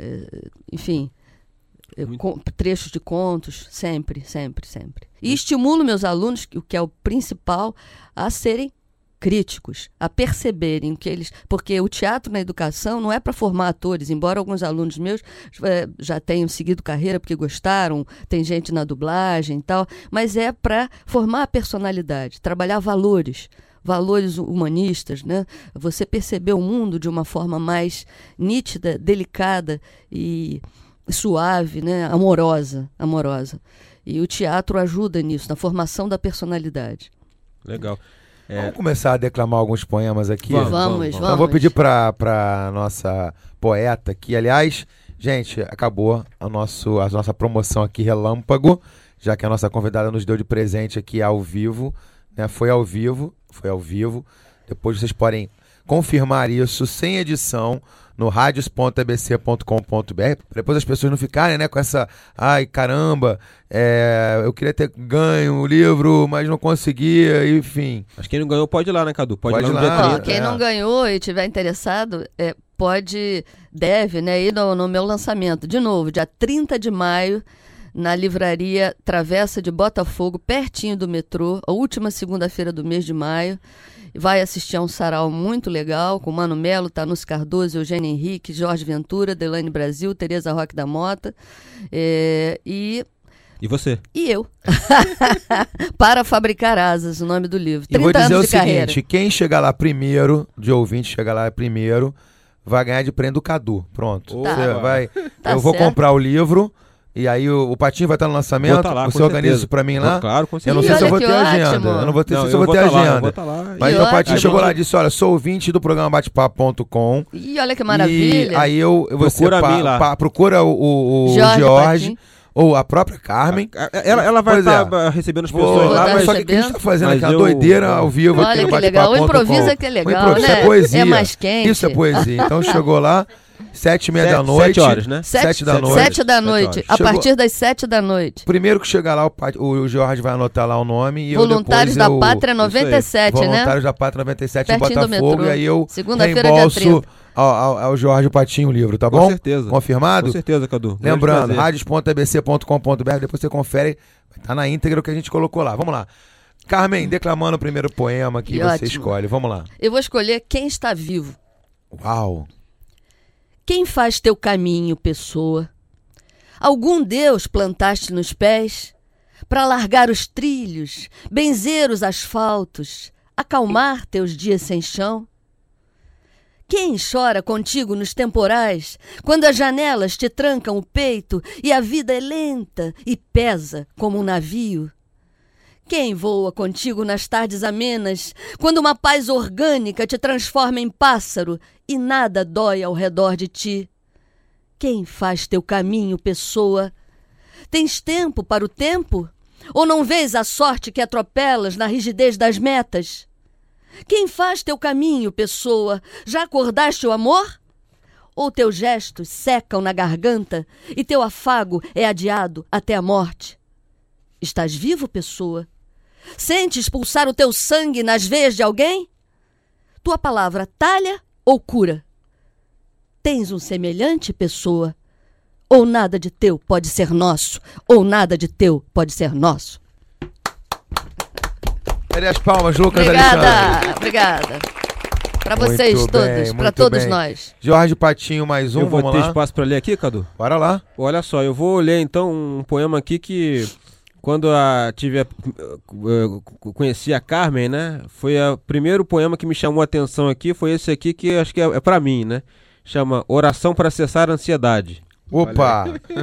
com trechos de contos, sempre. E estimulo meus alunos, o que é o principal, a serem críticos, a perceberem que eles... Porque o teatro na educação não é para formar atores, embora alguns alunos meus já tenham seguido carreira porque gostaram, tem gente na dublagem e tal, mas é para formar a personalidade, trabalhar valores humanistas, né? Você perceber o mundo de uma forma mais nítida, delicada e suave, né? Amorosa. E o teatro ajuda nisso, na formação da personalidade. Legal. Vamos começar a declamar alguns poemas aqui? Vamos. Então vou pedir para nossa poeta aqui. Aliás, gente, acabou a nossa promoção aqui relâmpago, já que a nossa convidada nos deu de presente aqui ao vivo, né? Foi ao vivo. Depois vocês podem confirmar isso sem edição no radios.abc.com.br. Depois as pessoas não ficarem, né, com essa... Ai, caramba, eu queria ter ganho o livro, mas não conseguia, enfim. Mas quem não ganhou pode ir lá, né, Cadu? Pode ir lá no lá. dia 30. Quem não ganhou e estiver interessado, deve, né, ir no meu lançamento. De novo, dia 30 de maio, na livraria Travessa de Botafogo, pertinho do metrô, a última segunda-feira do mês de maio. Vai assistir a um sarau muito legal, com Mano Melo, Tanusse Cardoso, Eugênio Henrique, Jorge Ventura, Delaine Brasil, Tereza Roque da Mota, e você? E eu. Para Fabricar Asas, o nome do livro. 30 e vou dizer anos o de carreira. seguinte, quem chegar lá primeiro, de ouvinte chegar lá primeiro, vai ganhar de prêmio do Cadu. Pronto. Tá. Você vai, Tá eu vou certo. comprar o livro, e aí o Patinho vai estar no lançamento, Vou tá lá, você com organiza certeza. isso pra mim lá. Claro, com Eu certeza. não Ih, sei se eu olha vou que ter agenda. ótimo. Eu não vou ter, Não, se eu eu vou ter vou tá lá, eu agenda. vou tá lá. Mas Que o Patinho ótimo. chegou lá e disse, olha, sou ouvinte do programa Bate-Papo.com. Ih, olha que maravilha. E aí você Procura a mim lá. procura o Jorge Jorge Patinho. ou a própria Carmen. Ela vai Pois é. estar recebendo as Vou pessoas lá, tá mas só que o que a gente tá fazendo Mas aqui é uma eu- doideira ao vivo aqui Olha no que legal. O Bate-Papo.com. improviso é que é legal, Improviso, né? é poesia. É mais quente. Isso é poesia. Então chegou lá, 7h30 da noite. 7 horas, né? 7 da noite. 7 da noite. A Chegou- partir das 7 da noite. Primeiro que chegar lá, o Jorge vai anotar lá o nome. E Voluntários eu da depois Pátria 97, né? Voluntários da Pátria 97 Pertinho em do Botafogo. metrô. E aí eu Segunda-feira, dia reembolso 30. ao Jorge Patinho o livro, tá Com bom? certeza. Confirmado? Com certeza, Cadu. Grande Lembrando, prazer. radios.abc.com.br, depois você confere, tá na íntegra o que a gente colocou lá. Vamos lá. Carmen, declamando o primeiro poema que Que você ótimo. escolhe. Vamos lá. Eu vou escolher Quem Está Vivo. Uau. Quem faz teu caminho, pessoa? Algum Deus plantaste nos pés para largar os trilhos, benzer os asfaltos, acalmar teus dias sem chão? Quem chora contigo nos temporais, quando as janelas te trancam o peito e a vida é lenta e pesa como um navio? Quem voa contigo nas tardes amenas, quando uma paz orgânica te transforma em pássaro e nada dói ao redor de ti? Quem faz teu caminho, pessoa? Tens tempo para o tempo? Ou não vês a sorte que atropelas na rigidez das metas? Quem faz teu caminho, pessoa? Já acordaste o amor? Ou teus gestos secam na garganta e teu afago é adiado até a morte? Estás vivo, pessoa? Sentes pulsar o teu sangue nas veias de alguém? Tua palavra talha ou cura? Tens um semelhante, pessoa? Ou nada de teu pode ser nosso, ou nada de teu pode ser nosso? Cadê as palmas, Lucas Alexandre? Obrigada. Para Muito vocês bem, todos, para muito todos bem. nós. Jorge Patinho, mais um, Eu vou vamos ter lá. espaço para ler aqui, Cadu? Bora lá. Olha só, eu vou ler então um poema aqui que quando conheci a Carmen, né? Foi o primeiro poema que me chamou a atenção aqui, foi esse aqui que acho que é para mim, né? Chama Oração para Cessar a Ansiedade. Opa!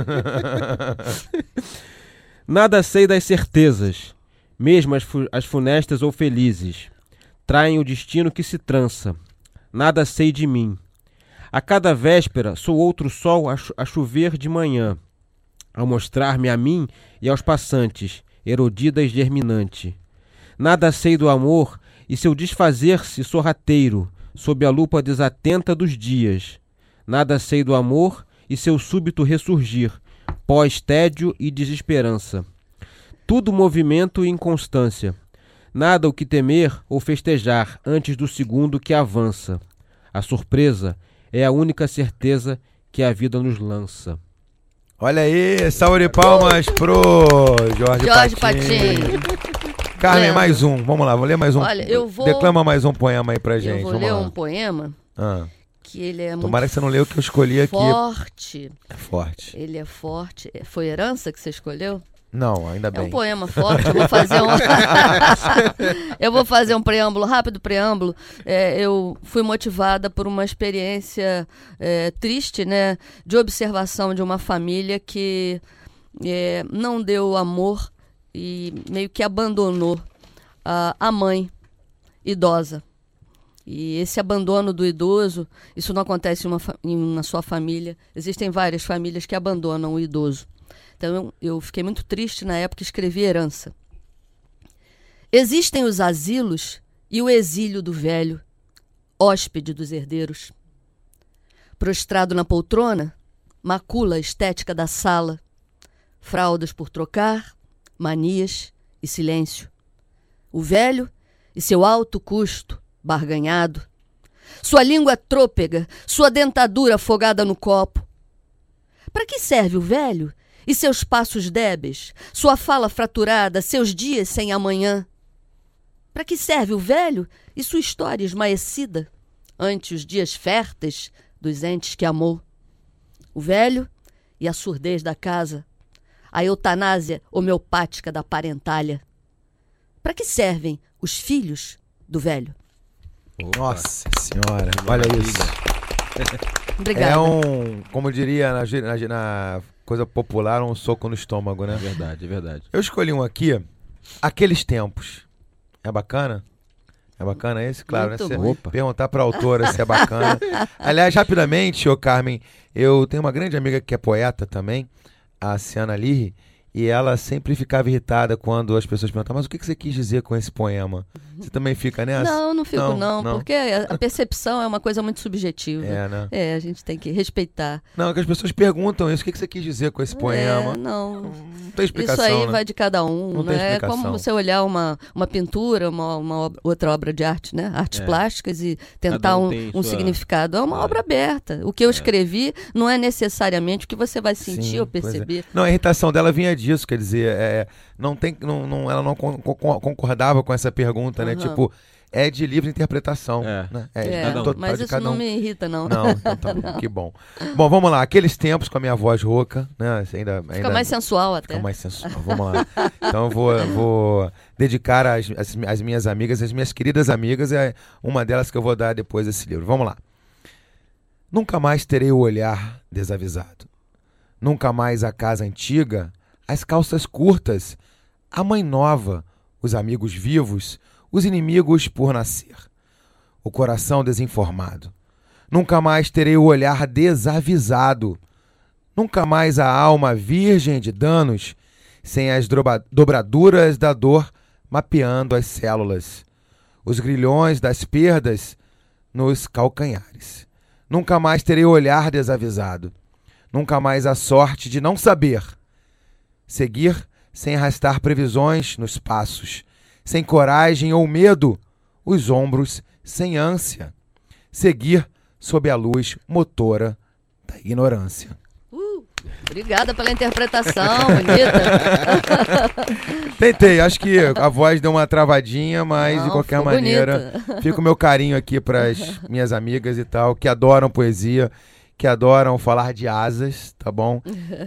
Nada sei das certezas, mesmo as funestas ou felizes. Traem o destino que se trança. Nada sei de mim. A cada véspera sou outro sol a chover de manhã, a mostrar-me a mim e aos passantes, erodida e germinante. Nada sei do amor e seu desfazer-se sorrateiro, sob a lupa desatenta dos dias. Nada sei do amor e seu súbito ressurgir, pós-tédio e desesperança. Tudo movimento e inconstância. Nada o que temer ou festejar antes do segundo que avança. A surpresa é a única certeza que a vida nos lança. Olha aí, salve de palmas pro Jorge Patinho. Carmen, Lembra. mais um. Vamos lá, vou ler mais um. Olha, eu vou- Declama mais um poema aí pra gente. Eu vou Vamos ler lá. um poema Ah, que ele é tomara muito que você não leu o que eu escolhi aqui. forte. É forte. Ele é forte. Foi Herança que você escolheu? Não, ainda É bem. um poema forte. Eu vou fazer eu vou fazer um preâmbulo, rápido preâmbulo. Eu fui motivada por uma experiência triste, né, de observação de uma família que não deu amor e meio que abandonou a mãe idosa. E esse abandono do idoso, isso não acontece em uma só família. Existem várias famílias que abandonam o idoso. Então eu fiquei muito triste na época e escrevi Herança. Existem os asilos e o exílio do velho, hóspede dos herdeiros. Prostrado na poltrona, macula a estética da sala, fraldas por trocar, manias e silêncio. O velho e seu alto custo, barganhado. Sua língua trôpega, sua dentadura afogada no copo. Para que serve o velho e seus passos débeis, sua fala fraturada, seus dias sem amanhã? Para que serve o velho e sua história esmaecida ante os dias férteis dos entes que amou? O velho e a surdez da casa, a eutanásia homeopática da parentalha. Para que servem os filhos do velho? Nossa senhora, olha isso. Obrigada. É um, como diria na coisa popular, um soco no estômago, né? É verdade, é verdade. Eu escolhi um aqui, Aqueles Tempos. É bacana? É bacana esse? Claro, Muito né? bom. Você perguntar pra autora se é bacana. Aliás, rapidamente, ô Carmen, eu tenho uma grande amiga que é poeta também, a Ciana Lirri, e ela sempre ficava irritada quando as pessoas perguntavam, mas o que você quis dizer com esse poema? Você também fica nessa? Não fico não, porque a percepção é uma coisa muito subjetiva. É, né? A gente tem que respeitar. Não, que as pessoas perguntam isso, o que você quis dizer com esse poema? Não tem explicação, isso aí né? vai de cada um, Não tem né? É explicação. como você olhar uma pintura, uma outra obra de arte, né? Artes plásticas e tentar Cada um tem um sua- significado. É uma obra aberta. O que eu escrevi não é necessariamente o que você vai sentir Sim, ou pois é. perceber. Não, a irritação dela vinha disso, quer dizer, ela não concordava com essa pergunta, né? Aham. Tipo, é de livre interpretação. É. Né? cada um. Mas de isso cada não um. me irrita, não. Não, então tá bom, que bom. Bom, vamos lá, Aqueles Tempos com a minha voz rouca, né? Fica mais sensual até. Fica mais sensual, vamos lá. Então eu vou dedicar às minhas amigas, as minhas queridas amigas, é uma delas que eu vou dar depois desse livro. Vamos lá. Nunca mais terei o olhar desavisado. Nunca mais a casa antiga, as calças curtas, a mãe nova, os amigos vivos, os inimigos por nascer. O coração desinformado. Nunca mais terei o olhar desavisado. Nunca mais a alma virgem de danos, sem as dobraduras da dor mapeando as células. Os grilhões das perdas nos calcanhares. Nunca mais terei o olhar desavisado. Nunca mais a sorte de não saber. Seguir sem arrastar previsões nos passos. Sem coragem ou medo, os ombros sem ânsia. Seguir sob a luz motora da ignorância. Obrigada pela interpretação, bonita. Tentei, acho que a voz deu uma travadinha, mas de qualquer ficou maneira, bonita. fica o meu carinho aqui para as minhas amigas e tal, que adoram poesia, que adoram falar de asas, tá bom?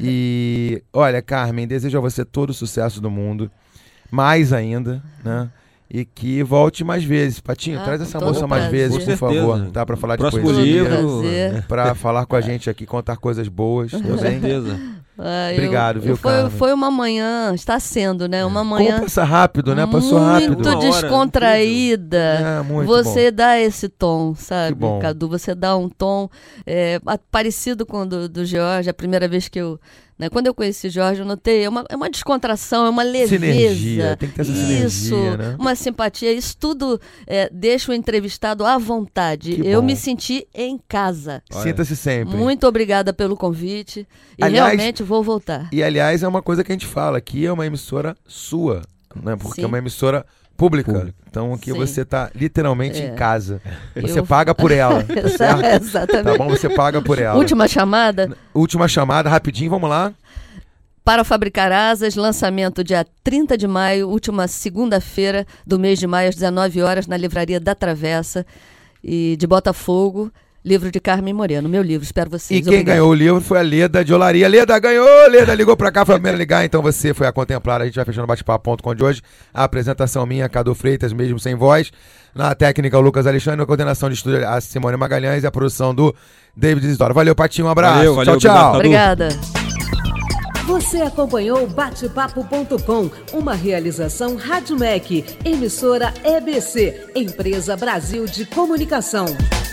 E, olha, Carmen, desejo a você todo o sucesso do mundo, mais ainda, né? E que volte mais vezes. Patinho, traz essa com todo moça mais prazer. vezes, Com por certeza. favor, tá? Para falar de Próximo poesia. livro. Prazer. Para falar com a gente aqui, contar coisas boas, tá Com bem? certeza. Obrigado, viu, Carmen? Foi uma manhã, está sendo, né? Uma manhã Como passa rápido, né? Passou rápido. muito Uma hora, descontraída. É, muito Você bom. dá esse tom, sabe, Que bom. Cadu? Você dá um tom parecido com o do Jorge. A primeira vez que eu... Né, quando eu conheci o Jorge, eu notei, é uma descontração, é uma leveza. Sinergia, tem que ter essa Isso, sinergia, né? uma simpatia. Isso tudo deixa o entrevistado à vontade. Que Eu bom. me senti em casa. Sinta-se sempre. Muito obrigada pelo convite. E Aliás, realmente vou voltar. E, aliás, é uma coisa que a gente fala, aqui é uma emissora sua, né? Porque Sim. é uma emissora pública. Então aqui Sim. você está literalmente em casa. Você Eu- paga por ela, certo? Exatamente. Tá bom? Você paga por ela. Última chamada. Última chamada, rapidinho, vamos lá. Para fabricar asas, lançamento dia 30 de maio, última segunda-feira do mês de maio, às 19 horas, na Livraria da Travessa e de Botafogo. Livro de Carmen Moreno, meu livro, espero vocês. E quem Obrigada. ganhou o livro foi a Leda de Olaria. Leda ganhou, Leda ligou pra cá, foi a primeira a ligar, então você foi a contemplar. A gente vai fechando o bate-papo.com de hoje. A apresentação minha, Cadu Freitas, mesmo sem voz. Na técnica, o Lucas Alexandre, na coordenação de estúdio, a Simone Magalhães e a produção do David Isidoro. Valeu, Patinho, um abraço. Valeu, tchau, tchau. Obrigada. Você acompanhou o Bate-Papo.com, uma realização Rádio MEC, emissora EBC, Empresa Brasil de Comunicação.